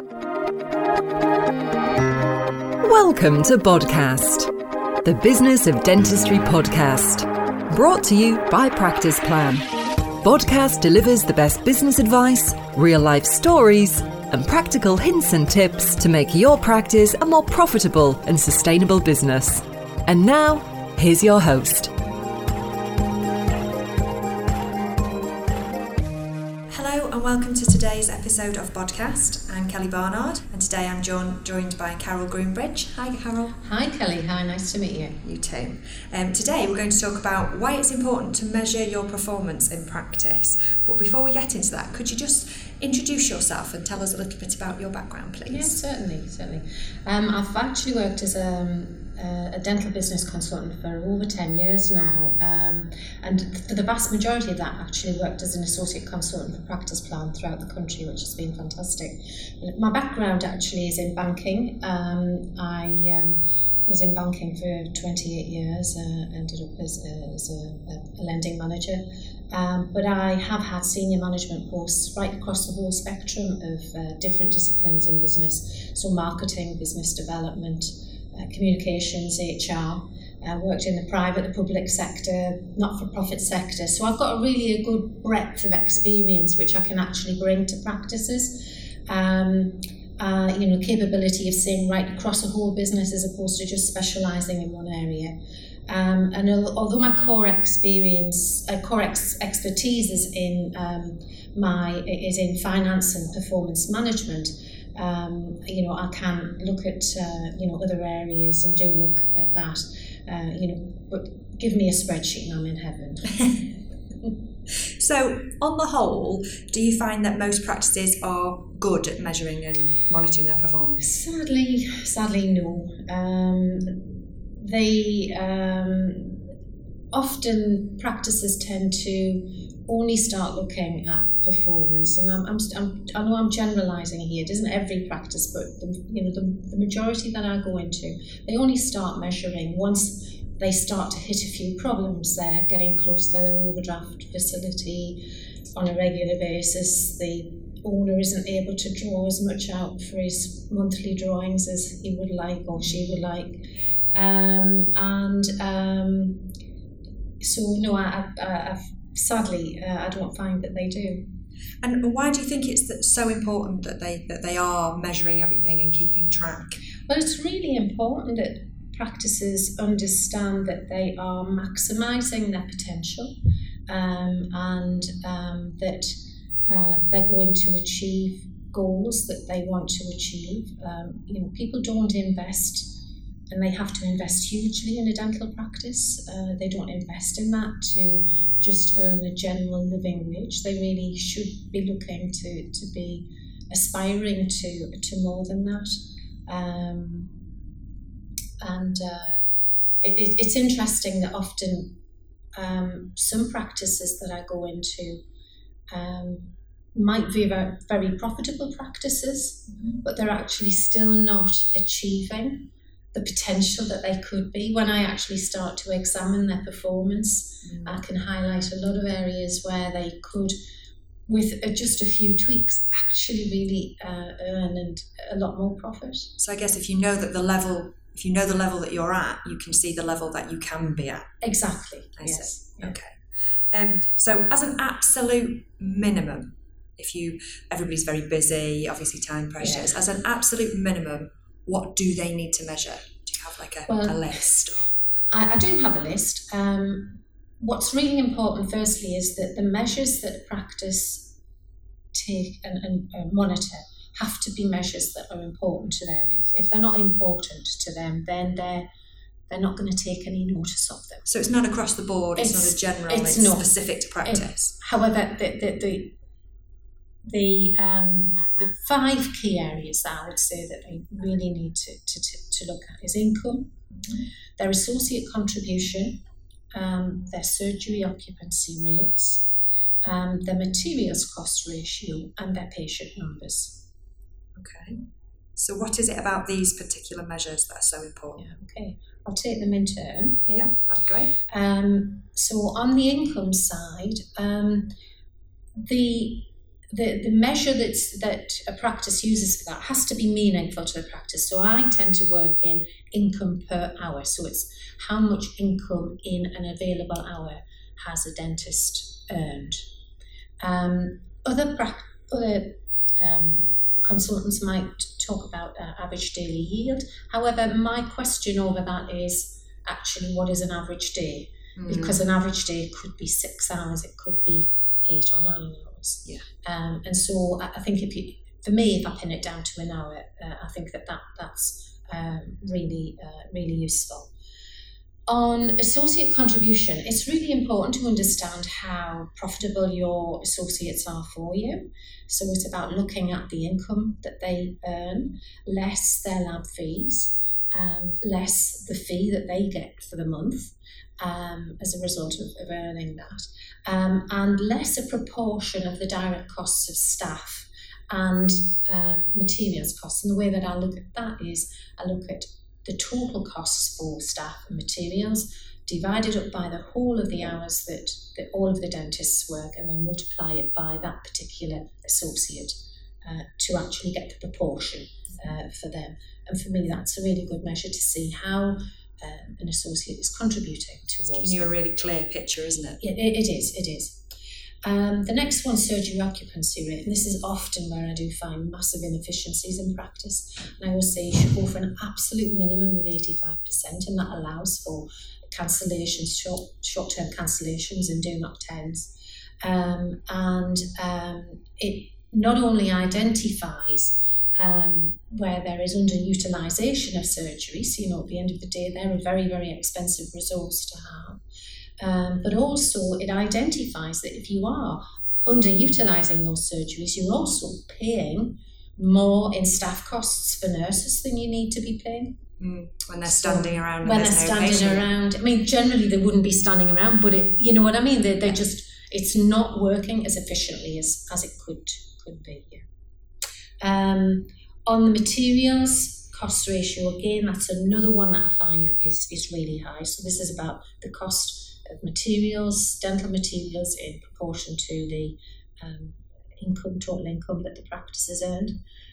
Welcome to Bodcast, the Business of Dentistry podcast, brought to you by Practice Plan. Bodcast delivers the best business advice, real-life stories, and practical hints and tips to make your practice a more profitable and sustainable business. And now, here's your host. Hello and welcome to today's episode of Bodcast. I'm Kelly Barnard and today I'm joined by Carol Groombridge. Hi Carol. Hi Kelly, hi, nice to meet you. You too. Today we're going to talk about why it's important to measure your performance in practice. But before we get into that, could you just introduce yourself and tell us a little bit about your background, please? Yes, certainly. I've actually worked as a dental business consultant for over 10 years now, and for the vast majority of that actually worked as an associate consultant for Practice Plan throughout the country, which has been fantastic. My background actually is in banking. I was in banking for 28 years, ended up as a lending manager. But I have had senior management posts right across the whole spectrum of different disciplines in business. So marketing, business development, communications, HR. Worked in the private, the public sector, not-for-profit sector. So I've got a good breadth of experience which I can actually bring to practices. Capability of seeing right across a whole business as opposed to just specialising in one area. And although my core expertise is in finance and performance management, I can look at other areas and do look at that. But give me a spreadsheet and I'm in heaven. So, on the whole, do you find that most practices are good at measuring and monitoring their performance? Sadly, no. Often practices tend to only start looking at performance, and I know I'm generalising here. It isn't every practice, but the majority that I go into, they only start measuring once they start to hit a few problems. They're getting close to their overdraft facility on a regular basis. The owner isn't able to draw as much out for his monthly drawings as he would like or she would like. Sadly, I don't find that they do. And why do you think it's so important that they are measuring everything and keeping track? Well, it's really important that practices understand that they are maximising their potential, and that they're going to achieve goals that they want to achieve. People don't invest. And they have to invest hugely in a dental practice. They don't invest in that to just earn a general living wage. They really should be looking to be aspiring to more than that. It's interesting that often some practices that I go into might be very profitable practices, but they're actually still not achieving the potential that they could be. When I actually start to examine their performance, I can highlight a lot of areas where they could, with just a few tweaks, actually really earn and a lot more profit. So I guess if you know the level that you're at, you can see the level that you can be at. Exactly. Yes. Yeah. Okay. So as an absolute minimum, everybody's very busy, obviously time pressures. Yeah. As an absolute minimum, what do they need to measure? Do you have a list? I do have a list. What's really important, firstly, is that the measures that practice take and monitor have to be measures that are important to them. If they're not important to them, then they're not going to take any notice of them. So it's not across the board. It's not a general. It's not specific to practice. However, the 5 key areas that I would say that they really need to look at is income, their associate contribution, their surgery occupancy rates, their materials cost ratio, and their patient numbers. Okay. So what is it about these particular measures that are so important? Yeah, okay. I'll take them in turn. Yeah, that'd be great. So on the income side, the measure that a practice uses for that has to be meaningful to the practice. So I tend to work in income per hour. So it's how much income in an available hour has a dentist earned. Other consultants might talk about average daily yield. However, my question over that is actually, what is an average day? Because an average day could be 6 hours, it could be 8 or 9 hours. Yeah. And so I think if I pin it down to an hour, I think that's really useful. On associate contribution, it's really important to understand how profitable your associates are for you. So it's about looking at the income that they earn, less their lab fees, less the fee that they get for the month as a result of earning that, and less a proportion of the direct costs of staff and materials costs. And the way that I look at that is I look at the total costs for staff and materials divided up by the whole of the hours that all of the dentists work, and then multiply it by that particular associate to actually get the proportion for them. And for me, that's a really good measure to see how an associate is contributing towards. It's giving you a really clear picture, isn't it? It is. The next one, surgery occupancy rate, and this is often where I do find massive inefficiencies in practice. And I always say you should go for an absolute minimum of 85%, and that allows for cancellations, short-term cancellations and do-not-tens. It not only identifies where there is underutilisation of surgery, so at the end of the day they're a very, very expensive resource to have, but also it identifies that if you are underutilising those surgeries, you're also paying more in staff costs for nurses than you need to be paying. When they're standing around. When they're standing around. I mean, generally they wouldn't be standing around, but you know what I mean? They're just, it's not working as efficiently as it could be. On the materials cost ratio, again, that's another one that I find is really high. So this is about the cost of materials, dental materials, in proportion to the total income that the practice has earned.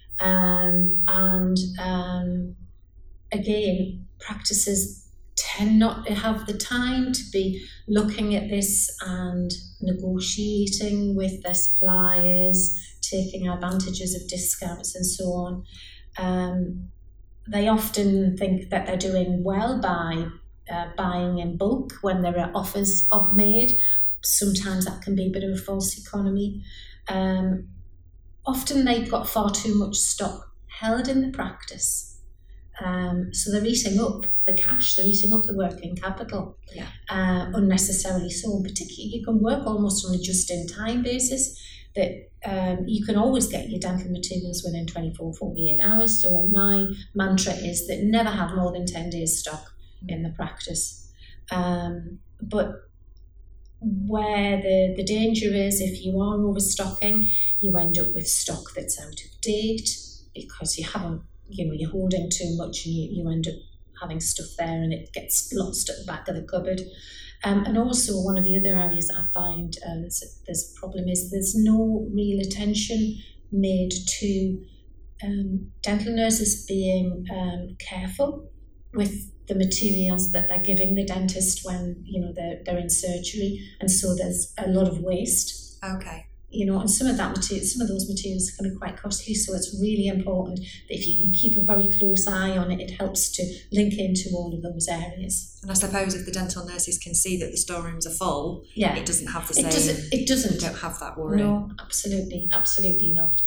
Again, practices tend not to have the time to be looking at this and negotiating with their suppliers, taking advantages of discounts and so on. They often think that they're doing well by buying in bulk when there are offers made. Sometimes that can be a bit of a false economy. Often they've got far too much stock held in the practice. So they're eating up the cash, they're eating up the working capital unnecessarily. So particularly you can work almost on a just-in-time basis, that you can always get your dental materials within 24, 48 hours. So my mantra is that never have more than 10 days stock in the practice. But where the danger is, if you are overstocking, you end up with stock that's out of date because you haven't, you're holding too much, and you end up having stuff there and it gets lost at the back of the cupboard. And also one of the other areas that I find there's a problem is there's no real attention made to dental nurses being careful with the materials that they're giving the dentist when they're in surgery, and so there's a lot of waste. Okay. And some of those materials can be quite costly, so it's really important that if you can keep a very close eye on it, it helps to link into all of those areas. And I suppose if the dental nurses can see that the storerooms are full, it doesn't have the same... It doesn't. You don't have that worry. No, absolutely not.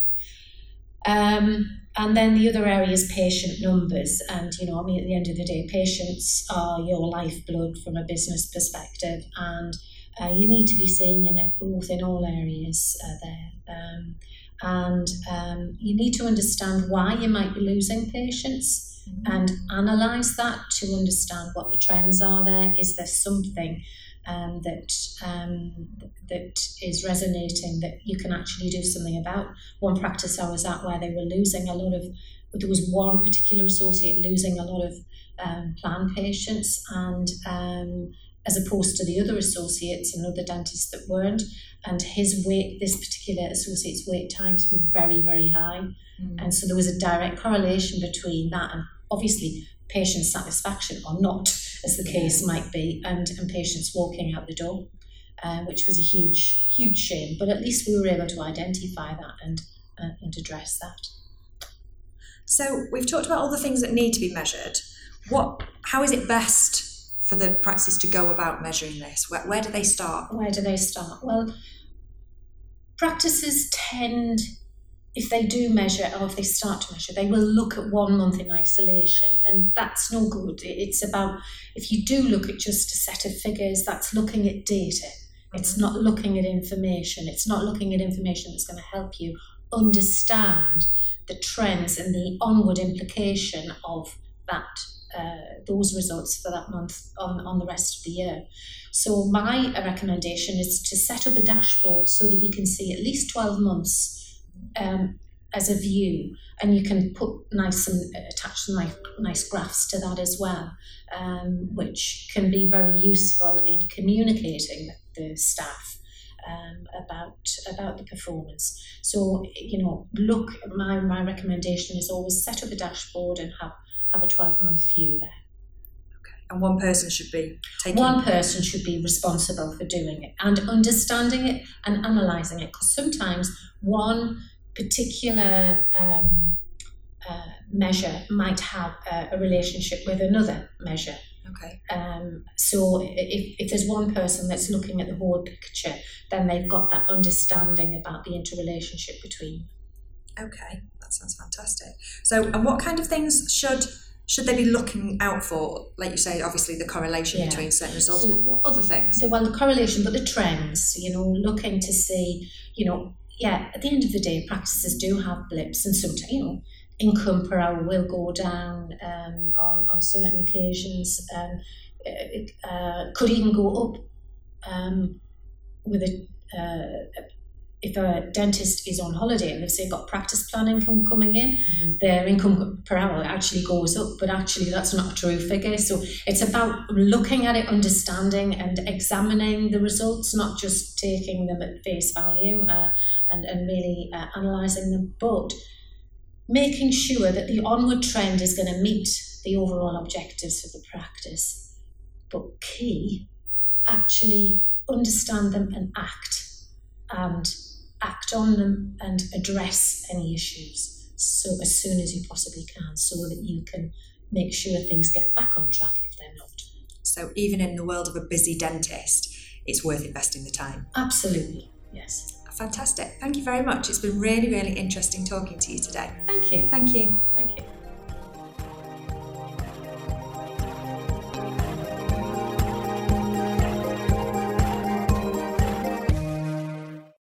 And then the other area is patient numbers, and at the end of the day, patients are your lifeblood from a business perspective, and you need to be seeing a net growth in all areas there. You need to understand why you might be losing patients and analyse that to understand what the trends are there. Is there something that is resonating that you can actually do something about? One practice I was at where they were losing there was one particular associate losing a lot of plan patients, and as opposed to the other associates and other dentists that weren't. And this particular associate's wait times were very, very high. And so there was a direct correlation between that and obviously patient satisfaction, or not, as the case might be, and patients walking out the door, which was a huge, huge shame. But at least we were able to identify that and address that. So we've talked about all the things that need to be measured. How is it best for the practices to go about measuring this? Where do they start? Well, practices tend, if they do measure, or if they start to measure, they will look at 1 month in isolation, and that's no good. It's about, if you do look at just a set of figures, that's looking at data. It's not looking at information. It's not looking at information that's going to help you understand the trends and the onward implication of that, those results for that month on the rest of the year. So my recommendation is to set up a dashboard so that you can see at least 12 months as a view, and you can attach some nice graphs to that as well, which can be very useful in communicating with the staff about the performance. So, my recommendation is always set up a dashboard and have a 12-month view there. Okay. And one person should be responsible for doing it and understanding it and analysing it, because sometimes one particular measure might have a relationship with another measure. Okay. So if there's one person that's looking at the whole picture, then they've got that understanding about the interrelationship between. Okay, that sounds fantastic. So, and what kind of things should they be looking out for? Like you say, obviously the correlation between certain results, but what other things? So, well, the correlation, but the trends, looking to see, at the end of the day, practices do have blips, and sometimes, income per hour will go down on certain occasions. It could even go up with if a dentist is on holiday and they've say got practice plan income coming in, their income per hour actually goes up, but actually that's not a true figure. So it's about looking at it, understanding and examining the results, not just taking them at face value and really analysing them, but making sure that the onward trend is going to meet the overall objectives for the practice. But key, actually understand them and act on them and address any issues so as soon as you possibly can, so that you can make sure things get back on track if they're not. So even in the world of a busy dentist, it's worth investing the time. Absolutely, yes. Fantastic. Thank you very much. It's been really, really interesting talking to you today. Thank you. Thank you. Thank you.